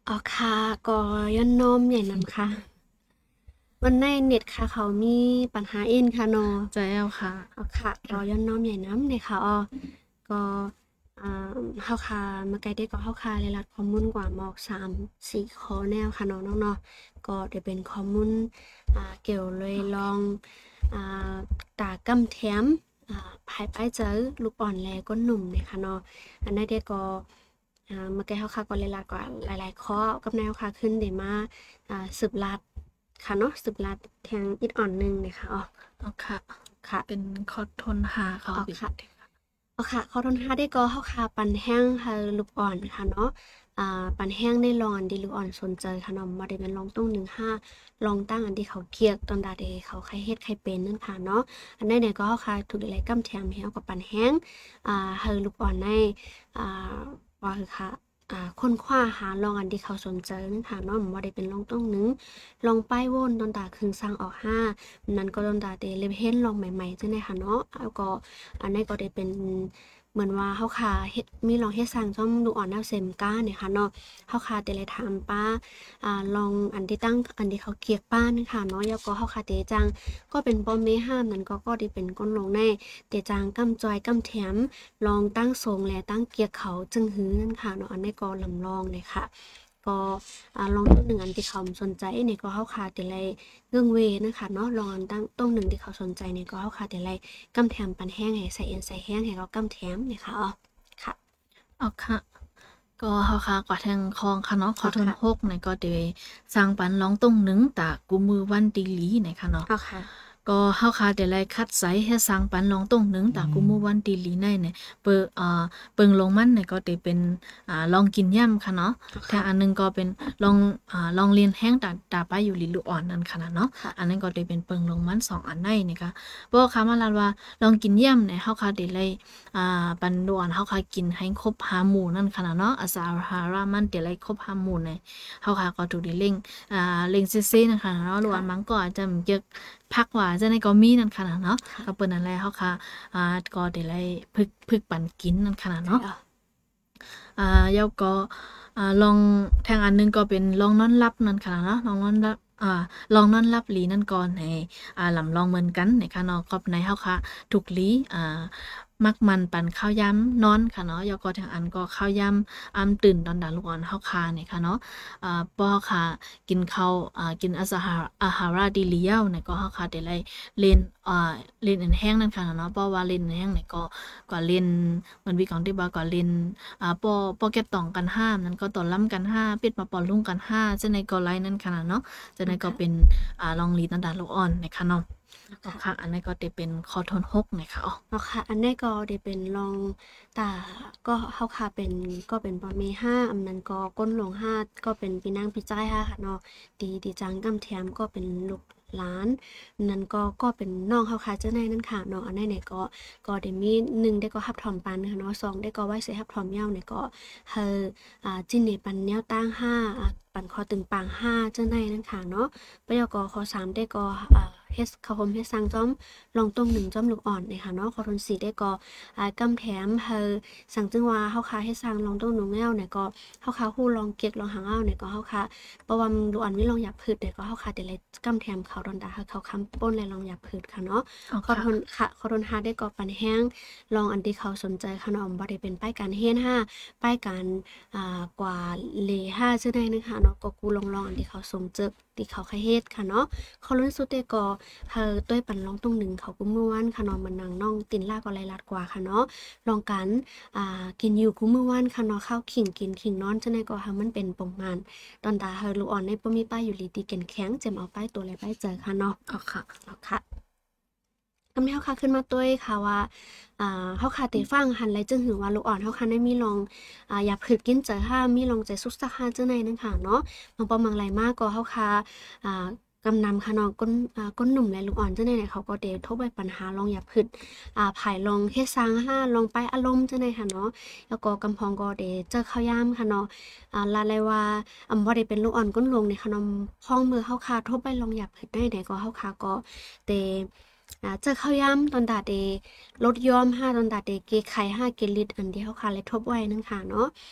อ๋อค่ะก็ย้อนน้อมใหญ่นำค่ะวันในเน็ตค่ะเขามีปัญหาเอ็นค่ะเนาะใจแอลค่ะอ๋อค่ะก็ย้อนน้อมใหญ่น้ำเลยค่ะอ๋อก็เฮาค่ะมาไกลได้ก็เฮาค่ะได้รับข้อมูลกว่าหมอก3-4ข้อแนวค่ะเนาะน้องเนาะก็ได้เป็นข้อมูลเกี่ยวเลยลองอ่าตากำแถมภายป้ายเจอลูกอ่อนแลก้นหนุ่มเนี่ยค่ะเนาะอันนั้นเด็กก็เมื่อกี้เฮาค่ะก็เลยลาก็หลายๆข้อกับแนวค่ะขึ้นได้มาสืบลัดค่ะเนาะสืบลัดแทงอิดอ่อนหนึงเนี่ยค่ะอ๋อเอาค่ะค่ะเป็นคอทนหาเขาอ๋อบิดค่ะ อ๋อค่ะขอโทษนะคะได้ก็เฮาค่ะปันแห้งค่ะลูกอ่อนค่ะเนาะปันแห้งได้ลองอันที่ลูกอ่อนสนใจค่ะเนาะบ่ได้แม่นลองตุ้ง15ลองตั้งอันที่เขาเกลียกตอนใดเขาใครเฮ็ดใครเป็นนั่นค่ะเนาะอันใดๆก็เฮาค่ะถูกได้กำแถมให้เฮาก็ปันแห้งให้ลูกอ่อนได้อ่าว่าคือค่ะค้นคว้าหาลองอันที่เขาสนใจนั่นค่ะเนาะบ่ได้เป็นลองตุ้งหนึ่งลองป้ายวนตอนตาครึ่งสร้างออก5นั้นก็ตอนตาเตเลยเห็นลองใหม่ๆจังได๋ค่ะเนาะแล้วก็ อันนี้ก็ได้เป็นเหมือนว่าเฮาค่ะเฮ็ดมีลองเฮ็ดสร้างซ่อมลูกอ่อนแนวเซมก้าเนี่ยค่ะเนาะเฮาค่ะแต่ละถามป้าลองอันที่ตั้งอันที่เขาเกียกป้านี่ค่ะเนาะแล้วก็เฮาค่ะเตจังก็เป็นบ่แม่ห้ามนั้นก็ได้เป็นก้นลงในเตจังกำจอยกำแถมลองตั้งทรงและตั้งเกียกเขาจึงหือนั่นค่ะเนาะอันนี้ก็ลำลองเลยค่ะก็ลองตัวหนึ่งอันที่เขาสนใจเนี่ยก็เฮาค่ะแต่ละเรื่องเวนะคะเนาะลองอันตั้งตรงหนึ่งที่เขาสนใจเนี่ยก็เฮาค่ะแต่ละ กำแถมปันแห้งให้ใส่เอ็นใส่แห้งให้เรากำแถมเนี่ยค่ะอ๋อค่ะเอาค่ะก็เฮาค่ะกว่าแทงคองค่ะเนาะขอทนอ๋อค่ะหกในก็เดสร้างปันร้องตรงหนึ่งตากูมือวันตีหลีในค่ะเนาะอ๋อค่ะก็เฮาค่ะได้ไล่คัดไซให้สร้างปันร้องตรงหนึ่งตากูมือวันตีหลีในเนี่ยเปิงลงมันเนี่ยก็ได้เป็นลองกินย่ำค่ะเนาะอ๋อค่ะแทงอันหนึงก็เป็นลองลองเรียนแห้งตาไปอยู่ลิลูกอ่อนนั่นค่ะนะเนาะค่ะอันนั้นก็ได้เป็นเปิงลงมันสองอันในนี่ค่ะบ่ค่ะมาลาว่าลองกินย่ำเนี่ยเฮาค่ะได้ไล่ ปันด่วนเฮาค่ะกินให้ครบ5หมู่นั่นค่ะเนาะอาสาหารามันเดี๋ยวไรครบ5หมู่เนี่ยเฮาค่ะก็ถูกได้เร่งเร่งซื่อๆนั่นค่ะเนาะหรือว่ามัค่ะงก็อาจจะเยอะพักว่าจะในก็มีนั่นค่ะเนาะก็เปิ้ค่ะนนั่นแหละเฮาค่ะก็ได้ไล่พึกปันกินนั่นค่ะเนาะใช่อ๋อแล้วก็ลองแทงอันหนึงก็เป็นลองนอนหลับนั่นค่ะเนาะลองนอนหลับลองนอนหลับหลีนั่นก่อนให้ลำลองเหมือนกันในค่ะเนาะก็ในเฮาค่ะทุกหลีมักมันปันข้าวยำนอนค่ะเนาะแล้วก็ทางอันก็ข้าวยำตื่นตอนดาลูกอ่อนเฮาคาเนี่ยค่ะเนาะปอค่ะกินข้าวกินอาหาราดีเลียวเนี่ยก็เฮาค่ะได้ไล่เล่นเล่นอันแห้งนั่นค่ะเนาะเพราะว่าเล่นอันแห้งเนี่ยก็เล่นเหมือนวิของที่ว่าก็เล่นปอเก็บตองกันห้ามนั้นก็ต่อล่ำกันห้าเป็ดมาปอนลุ่งกันห้าจะในก็ไลนั่นค่ะเนาะจะในก็อ๋อค่ะเป็นลองลีตันดาลูกอ่อนนะคะเนาะอ๋อก็ค่ะค่ะอันนี้ก็จะเป็นคอทนหกนะคะอ๋ออ๋อค่ะอันนี้ก็ได้เป็นลองตาก็เฮาค่ะเป็นก็เป็นบ่แม่ห้าอันนั้นก็ก้นหลวงห้าก็เป็นพี่นางพี่จ้ายห้าค่ะเนาะตีจังกำแถมก็เป็นลูกหลานนั้นก็เป็นน้องเฮาค่ะเจ้าในนั้นค่ะเนาะอันนั้นเนี่ยก็ได้มี1ได้ก็รับถอมปันค่ะเนาะ2ได้ก็ไว้ใส่รับถอมเหย้าเนี่ยก็เฮอจิ้นนี่ปันแนวตั้ง5ปันคอตึงปาง5เจ้าในนั้นค่ะเนาะปยกข้อ3ได้ก็เฮ็ดข้าวหอมเฮ็ดสังจ้อม ลองต้มหนึ่งจ้อมลูกอ่อนนะคะเนาะคอทนสีได้ก็กำแถมเฮอสั่งจึงว่าเฮาคาให้สั่งลองต้มหนูแง้วเนี่ยก็เฮาคาฮู้ลองเก็กลองหางเอาเนี่ยก็เฮาคาเพราะว่าลูกอ่อนมีลองหยับพืชเนี่ยก็เฮาคาแต่ละกำแถมเขาดอนดาเขาคำป้นและลองหยับพืชค่ะเนาะอ๋อค่ะคอทนค่ะคอทนหาได้ก็ปันแห้งลองอันที่เขาสนใจขนมบ่ได้เป็นป้ายการเฮียนห้าป้ายการกว่าเลห้าซื่อได้นะคะเนาะก็กูลองอันที่เขาสมเจกที่เขาใครเฮ็ดค่ะเนาะเขาลุ้นสุดแต่ก็ต้วยปันร้องตรงหนึ่งเขาก็ม่วนค่ะเนาะมันนางน้องตินล่าก็ไรลัดกว่าค่ะเนาะลองกันกินอยู่กูมื้อวันค่ะเนาะข้าวขิงกินขิงนอนจังได๋ก็ให้มันเป็นประมาณตอนตาเฮาลูกอ่อนในบ่มีป้ายอยู่ลีติแก่นแข็งเจ็มเอาป้ายตัวและป้ายเจอค่ะเนาะอ๋อค่ะเอาค่ะกำที่เฮาค่ะขึ้นมาต้วยค่ะว่าเฮาค่ะได้ฟังหันไหลจึงหือว่าลูกอ่อนเฮาค่ะได้มีลองอยากผึดกินเจอห้ามีลองใจสุกสักห้าจังใดนั้นค่ะเนาะบางปอมังไหลมากก็เฮาค่ะอ่ากำนำค่ะเนาะก้นหนุ่มและลูกอ่อนจังใดเนี่ยเขาก็ได้ทบไปปัญหาลองอยากผึดผายลองเฮ็ดซางห้าลองไปอารมณ์จังใดค่ะเนาะแล้วก็กำพองก็ได้เจอข้าวยามค่ะเนาะลาเลยว่าบ่ได้เป็นลูกอ่อนก้นหลวงในขนมพ้องมือเฮาค่ะทบไปลองอยากผึดได้ใดก็เฮาค่ะก็ได้ เจอข้าวยำตอนตาเดลดยอม5ตอนตาเดเกไข่5เกลิตรอันที่เขาคาเลยทบไว้นั่นค่ะเนาะ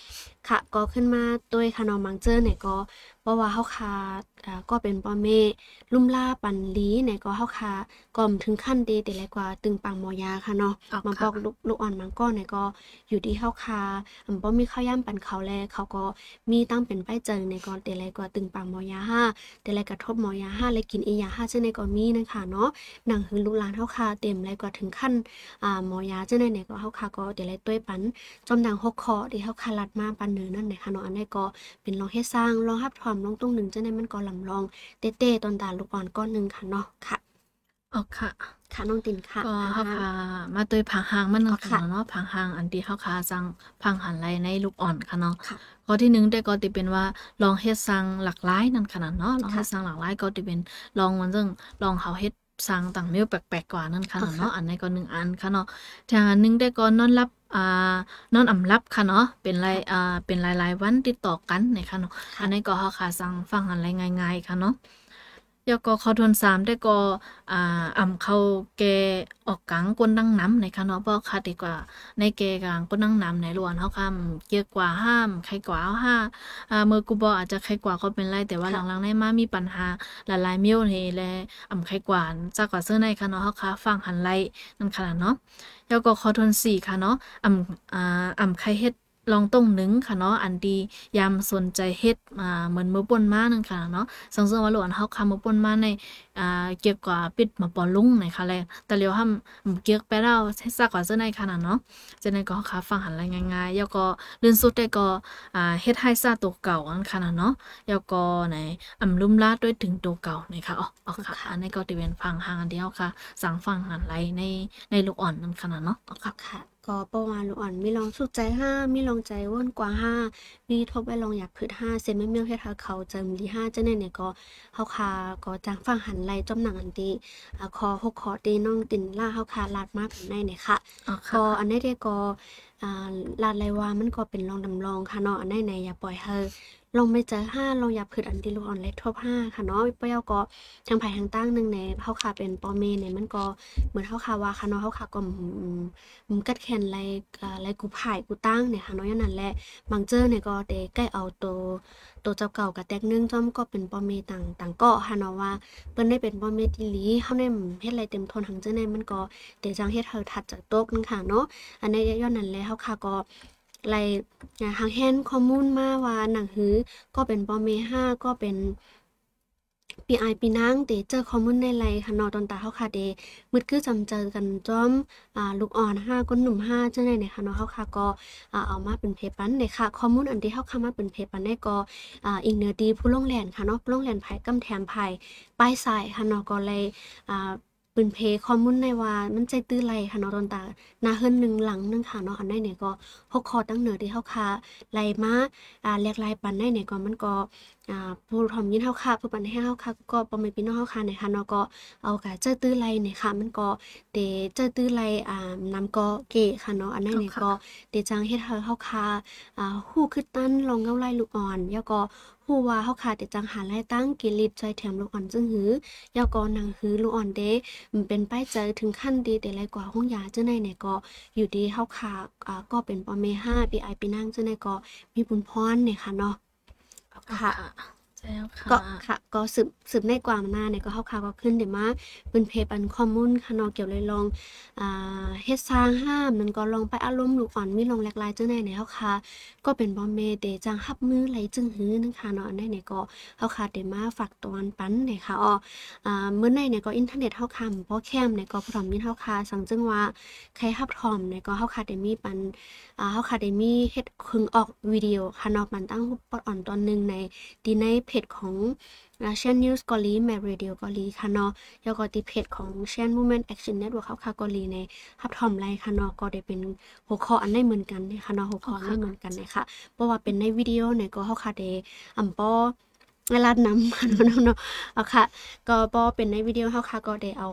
ค่ะก็ขึ้นมาด้วยค่ะเนาะมังเจอเนี่ยก็เพราะว่าเฮาคาก็เป็นป้อแม่ลุ่มล่าปันลีเนี่ยก็เฮาคาก็ถึงขั้นเดแต่หลายกว่าตึงปังหมอยาค่ะเนาะมาบค่ะอกลูกอ่อนมังก็เนี่ยก็อยู่ที่เฮาคาบ่มีข้าวย่ำปันเขาแลเขาก็มีตั้งเป็นป้ายเจอในก็แต่หลายกว่าตึงปังหมอยาห้าแต่หลายกระทบหมอยาห้าและกินอียาห้าซึ่งในก็มีนะคะเนาะหนังหือลูกหลานเฮาคาเต็มหลายกว่าถึงขั้นหมอยาซึ่งในเนี่ยก็เฮาคาก็แต่หลายต้วยปันจอมดัง6ข้อที่เฮาคาลัดมาปันเนือนั่นนะคะเนาะอันนี้ก็เป็นลองเฮ็ดสร้างลองรับถอมลองตรงหนึ่งจังได๋มันก็ลำลองเต้ๆตอนตาลูกอ่อนก้อนหนึงค่ะเนาะค่ะอ๋อค่ะค่ะน้องตินค่ะก็อาเฮาคามาโดยผังหางมันอ๋อนำค่ะค่ะเนาะผังหางอันที่เฮาคาจังผังหันไหลในลูกอ่อนค่ะเนาะค่ะข้อที่1ได้ก็สิเป็นว่าลองเฮ็ดสร้างหลากหลายนั่นค่ะเนาะลองเฮ็ค่ะดสร้างหลากหลายก็สิเป็นลองมันซึ่งลองเฮาเฮ็ดสร้างต่างแนวแปลกๆกว่านั่นค่ะอ๋อค่ะเนาะอันนั้นก็1อันค่ะเนาะทางอันหนึงได้ก็นอนหลับนอนอำลับค่ะเนาะเป็นรายค่ะเป็นหลายๆวันติดต่อกันนะคะเนาะอันค่ะนี้ก็เฮาคาจังฟังหันไหลง่ายๆค่ะเนาะ แล้วก็ข้อทวน3ได้ก็เข้าแก่ออกกลางก้นดังน้ำในคะเนาะเพราะค่ะดีกว่าในแก่กลางก้นดังน้ำในล้วนเฮาคำเกี่ยวกว่าห้ามใครกว่าห้ามือกูบ่อาจจะใครกว่าก็เป็นไรแต่ว่าหลัค่ะงๆในมามีปัญหาหลายๆมิ้วนี่แลใครกว่าจักกว่าเสื้อในค่ะเนาะเฮาค่ะฟังหันไหลนั่นค่ะเนาะแล้วก็ข้อทวน4ค่ะเนาะใครเฮ็ดลองต้องหนึ่งค่ะเนาะอันดียามสนใจเฮ็ดเหมือนมื้อป่นมานั่นค่ะเนาะ สังเสริมว่าหลวนเฮาคำมาป่นมาในเกี่ยวกับปิดมาปอลุงในค่ะแลแต่เลียวห้ำเกี่ยวไปแล้วให้ซักกว่าเสื้อในขนาดเนาะจะในก็ค่ะฟังหันไรง่ายๆแล้วก็ลื่นสุดได้ก็เฮ็ดให้ซาตัวเก่าอันขนาดเนาะแล้วก็ไหนลุ่มลาดด้วยถึงตัวเก่านี่ค่ะอ๋อค่ะค่ะอันนี้ก็จะเป็นฟังทางอันเดียวค่ะสั่งฟังหันไรในลูกอ่อนนั่นขนาดเนาะอ๋อค่ะค่ะก็ประมาณลูกอ่อนมีลองสุขใจห้ามีลองใจว่นกว่าห้ามีทบไปลองอยากพืชห้าเซนไม่เมียวเฮ็ดให้เขาเจิมดีห้าจังได๋เนี่ยก็เฮาคาก็จางฟังหันไหลจอมหนังอันติคอ6ข้อตีน้องตินล่าเฮาคาลาดมาเป็นในเนี่ยค่ะอ๋อก็ค่ะอันนี้เด้ก็อ่าลาดไหลว่ามันก็เป็นลองดำลองค่ะเนาะอันใดไหนอย่าปล่อยให้ลองไม่เจอห้าลองอย่าพืชอันติลูกอ่อนเล็กทบห้าค่ะเนาะเปรี้ยวก็ทางไผทางตั้งหนึงในเฮาคาเป็นปอเมเนี่ยมันก็เหมือนเฮาคาว่าค่ะเนาะเฮาคาก็กัดแขนไรกูพ่ายกูตั้งเนี่ยค่ะเนาะอย่างนั้นแหละบางเจ้อเนี่ยก็เตใกล้เอาตัวเจ้าเก่ากับแตกนึงจ้อมก็เป็นป้อเมต่างเกาะค่ะเนาะว่าเปิ้นได้เป็นป้อเมอีหลีเฮาได้เฮ็ดไรเต็มทนหังเจ้อในมันก็เตจังเฮ็ดเฮาถัดจากโต๊ะนึงค่ะเนาะอันนี้ย้อนนั้นแหละเฮาค่ะก็ไรทางแฮนข้อมูลมาว่าหนังหือก็เป็นป้อเม5ก็เป็นปีอายปีนางเตเจอข้อมูลในไรค่ะเนาะตอนตาเฮาค่ะเดมืดคือจำเจอกันจ้อมลูกอ่อน5ก้นหนุ่ม5จังได๋เนี่ยค่ะเนาะเฮาค่ะก็เอามาเป็นเพปันเนี่ยค่ะข้อมูลอันที่เฮาเข้ามาเป็นเพปันได้ก็อิงเหนือดีผู้ลงแล่นค่ะเนาะผู้ลงแล่นไผกำแถมไผป้ายสายค่ะเนาะก็เลยอ่าปืนเพข้อมูลในว่ามันใจตื้อไรค่ะเนาะตอนตาหน้าเฮือนหนึ่งหลังหนึงค่ะเนาะอันใดเนี่ยก็6ข้อตั้งเหนือที่เฮาค่ะไล่มาแลกหลายปันได้เนี่ยก็มันก็ ผู้ถ่อมยินเฮาค่ะผู้ปันให้เฮาค่ะก็บ่แม่นพี่น้องเฮาค่ะเนี่ยค่ะเนาะก็เอากะเจ้อตื้อไลเนี่ยค่ะมันก็เตเจ้อตื้อไลนำก็เกะค่ะเนาะอันนั้นอ๋อเนี่ยก็ค่ะเตจังเฮ็ดให้เฮาค่ะฮู้คือตั้นลองเงาไล่ลูกอ่อนแล้วก็ฮู้ว่าเฮาค่ะเตจังหาไล่ตั้งกิริดใจแถมลูกอ่อนจึงหือแล้วก็หนังหือลูกอ่อนเดมันเป็นป้ายใจถึงขั้นดีแต่หลายกว่าห้องยาจังได๋เนี่ยก็อยู่ดีเฮาค่ะก็เป็นปอเม5ปีอายปีนางจังได๋ก็มีบุญพรเนี่ยค่ะเนาะอ๋อค่ะค่ะใช่แล้วค่ะก็ค่ะก็สืบในกว่ามาหน้าเนี่ยก็คร่าวๆก็ขึ้นเดี๋ยวมาเป็นเพจอันคอมมูนค่ะเนาะเกี่ยวเลยลองเฮ็ดสร้างห้ามมันก็ลองไปอารมณ์ลูกอ่อนมีลองแหลกหลายจังได๋เนี่ยเฮาค่ะก็เป็นบ่แม่เตจังรับมือไหลจึงหือนึงค่ะเนาะอันใดเนี่ยก็เฮาค่ะได้มาฝากตอนปันเนี่ยค่ะมื้อในเนี่ยก็อินเทอร์เน็ตเฮาค่ะบ่แคมเนี่ยก็พร้อมมีเฮาค่ะสังจึงว่าใครรับพร้อมเนี่ยก็เฮาค่ะได้มีปันเฮาค่ะได้มีเฮ็ดครึ่งออกวิดีโอค่ะเนาะปันตั้งรูปปอดอ่อนตอนหนึงใน ที่ในเพจของAsian News เกาหลี Mad Radio เกาหลีค่ะเนาะแล้วก็ที่เพจของ Asian Women Action Network เขาค่ะเกาหลีในรับทอมไลค่ะเนาะก็ได้เป็นหัวข้ออันได้เหมือนกันนะคะเนาะหัวอ๋อข้ออันได้เหมือนค่ะกันนะคะเพราะว่าเป็นในวิดีโอเนี่ยก็เขาค่ะได้ป้อลาดน้ำค่ะเนาะเอาค่ะก็ป้อเป็นในวิดีโอเขาค่ะก็ได้เอา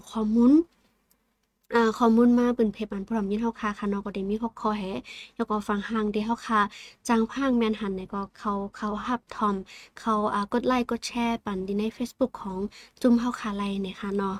ข้อมูลมาเป็นเพจอันพร้อมยินเฮาค่ะเนาะก็ได้มี6ข้อแฮแล้วก็ฟังฮังที่เฮาค่ะจางพางแม่นหันเนี่ยก็เขารับทอมเขากดไลค์กดแชร์ปันที่ในเฟซบุ๊กของจุ่มเฮาค่ะไลเนี่ยค่ะเนาะ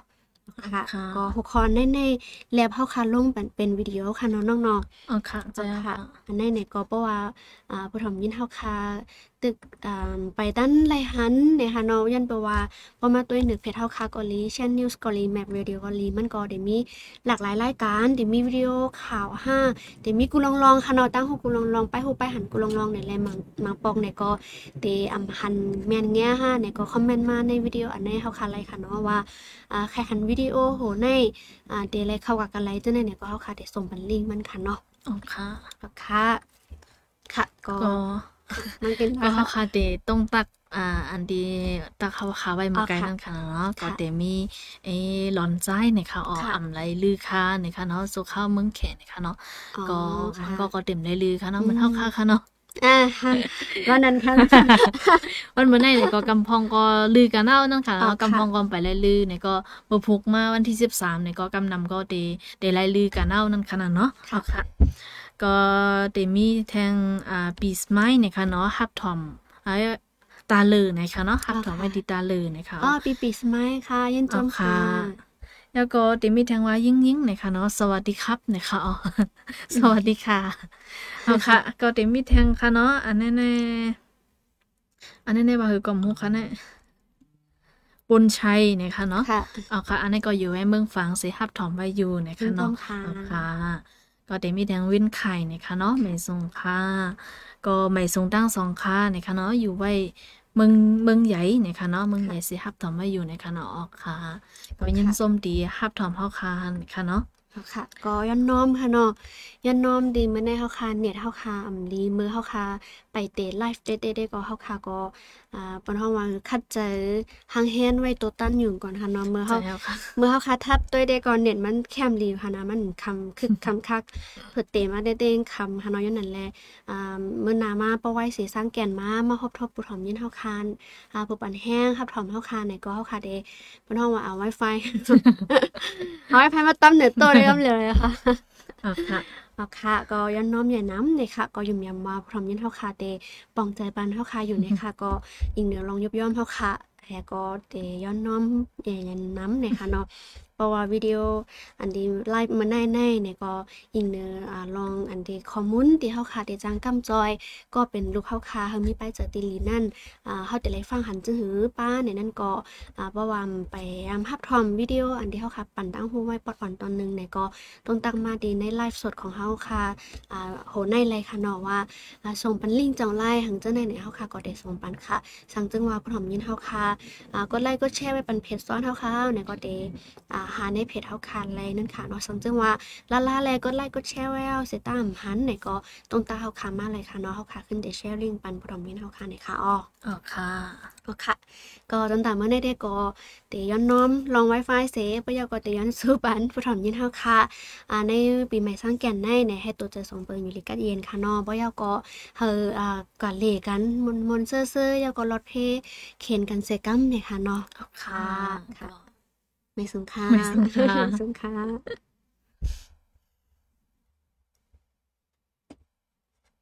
ค่ะค่ะก็หัวข้อในแลบเฮาค่ะลงเป็นวิดีโอค่ะเนาะน้องๆอ๋อค่ะใจค่ะค่ะอันในเนี่ยก็เพราะว่าผู้ถมยินเฮาคาตึกไปตั้นไรหันในฮานอยันเปว่าพอมาตัวหนึ่งเพจเฮาคาเกาหลีเช่นนิวส์เกาหลีแมปวิดีโอเกาหลีมันก็ได้มีหลากหลายรายการได้มีวิดีโอข่าวได้มีกูลองค่ะเนาะตั้งฮู้กูลองไปฮู้ไปหันกูลองเนี่ยแหละมังปองเนี่ยก็ได้หันแม่นแง่เนี่ยก็คอมเมนต์มาในวิดีโออันในเฮาคาไลค่ะเนาะว่าใครหันวิดีโอโหในเดเลยเข้ากับกันไลจังได๋เนี่ยก็เฮาคาได้ส่งเป็นลิงก์มันค่ะเนาะอ๋อค่ะค่ะค่ะก็ก็มันเป็นก็ว่าเขาคาเตต้องตักอันดีตักเขาขาไว้มาไกลค่ะนั่นค่ะเนาะก็ค่ะเตมีหลอนใจเนี่ยค่ะอ๋อค่ะอำไรลือค่ะเนี่ยค่ะเนาะสู่ข้าวเมืองแขเนี่ยค่ะเนาะอ๋อก็ค่ะมันก็เต็มได้ลือค่ะเนาะมันเฮาค่ะเนาะค่ะวันนั้นค่ะวันมื้อไหนเนี่ยก็กำพองก็ลือกันเอานั่นค่ะอ๋อเนาะค่ะกำพองก็ไปไล่ลือเนี่ยก็บ่พุกมาวันที่13เนี่ยก็กำนำก็ได้ไล่ลือกันเอานั่นค่ะเนาะค่ะค่ะ ก็ได้มีแทงปีสไม้เนี่ยค่ะเนาะฮับถอมตาลือนะคะเนาะฮับถอมไว้ที่ตาลือนะคะอ๋อปีสมัยค่ะยินจมค่ะแล้วก็ได้มีแทงว่ายิ่งๆนะคะเนาะสวัสดีครับนะคะอ๋อ สวัสดีค่ะเอาค่ะ ก็ได้มีแทงค่ะเนาะอันแน่ๆว่าคือกล่อมฮู้ค่ะแน่ปุณชัยนะคะเนาะค่ะเอาค่ะ อันนี้ก็อยู่ไว้เมืองฝางสิฮับถอมไว้อยู่นะยิคะนจเนาะมค่ะเอาค่ะ ก็ได้มีแดงวินไข่นะคะเนาะไม่ทรงค่ะ ก็ไม่ทรงตั้งสองค่ะนะคะเนาะอยู่ไว้เมืองใหญ่นะคะเนาะเมืองใหญ่สิฮับถอมไว้อยู่นะคะเนาะออกค่ะ ก็ยังส้มดีฮับถอมเฮาค่ะนะคะเนาะค่ะ ก็ย้อนน้อมค่ะเนาะย้อนน้อมดีมื้อในเฮาคาเน็ตเฮาคาลีมือเฮาคาไปเตะไลฟ์เตะก็เฮาคาก็ปนเฮาว่าคัดเจอหางแฮนไว้ตัวตั้นอยู่ก่อนค่ะเนาะเมื่อใช่เฮาแล้วค่ะเมื่อเฮาคาทับตัวได้ก่อนเน็ตมันแคมรีค่ะนะมันคำคึกคำคักเพิ่นเตมาได้เด้งคำค่ะเนาะย้อนนั่นแหละมื้อหน้ามาปะไว้สิสร้างแก่นมาฮบทบปุถอมยินเฮาคานผู้ปันแห้งครับถอมเฮาคานไหนก็เฮาคาเดเพิ่นเฮาว่าเอา Wi-Fi เอา Wi-Fi มาตั้มเหนือตัวเลยเลยค่ะเอาค่ะเอาค่ะก็ย้อนน้อมอย่าน้ำเลยค่ะก็ยุ่มยำมาพร้อมยินเฮาคาเตปองใจปันเฮาคาอยู่เนี่ยค่ะก็อีกเหนือลองยบย่อมเฮาค่ะแฮก็เตย้อนน้อมอย่าน้ำเนี่ยค่ะเนาะเพราะว่าวิดีโออันที่ไลฟ์มาในเนี่ยก็อีกเหนือลองอันที่คอมมูนที่เฮาคาได้จังกำจอย ก็เป็นลูกเฮาคาเฮามีไปเจอติลีนั่นเฮาจะได้ฟังหันจึงหือป้าในนั้นก็บ่ว่าไปรับทอมวิดีโออันที่เฮาค่ะปั่นตั้งฮู้ไว้ปอดอ่อนตอนนึงเนี่ยก็ต้องตั้งมาดีในไลฟ์สดของเฮาค่ะโหในเลยค่ะเนาะว่าส่งปันลิงก์จังไลน์หังจังได๋เนี่ยเฮาค่ะก็ได้ส่งปันค่ะสั่งจึงว่าพร้อมยินเฮาค่ะกดไลค์กดแชร์ไว้ปันเพจซ้อนเฮาค่ะเนี่ยก็ได้หาในเพจเฮาค่ะไลน์นั่นค่ะเนาะสั่งจึงว่าลาแลกดไลค์กดแชร์ไว้เอาสิตามหันเนี่ยก็ตรงตาเฮาค่ะมาเลยค่ะเนาะเฮาค่ะขึ้นได้แชร์ลิงก์ปันพร้อมยินเฮาค่ะเนี่ยค่ะอ้อเอาค่ะก็ค่ะก็จนตามเมื่อได้ก็เตย้อนน้อมลอง Wi-Fi เสปะยาก็เตย้อนสู้ปันผู้ถอมยินเฮาค่ะในปีใหม่สร้างแก่นในให้ตัวเจอส่งเปิงอยู่ลิกัดเย็นค่ะเนาะปะยาก็เฮอกะเลกันมนๆซื่อๆยาก็รถเพเข็นกันเสกัมเนี่ยค่ะเนาะเอาค่ะค่ะ ไม่สูงค่ะไม่สูงค่ะไม่สูงค่ะ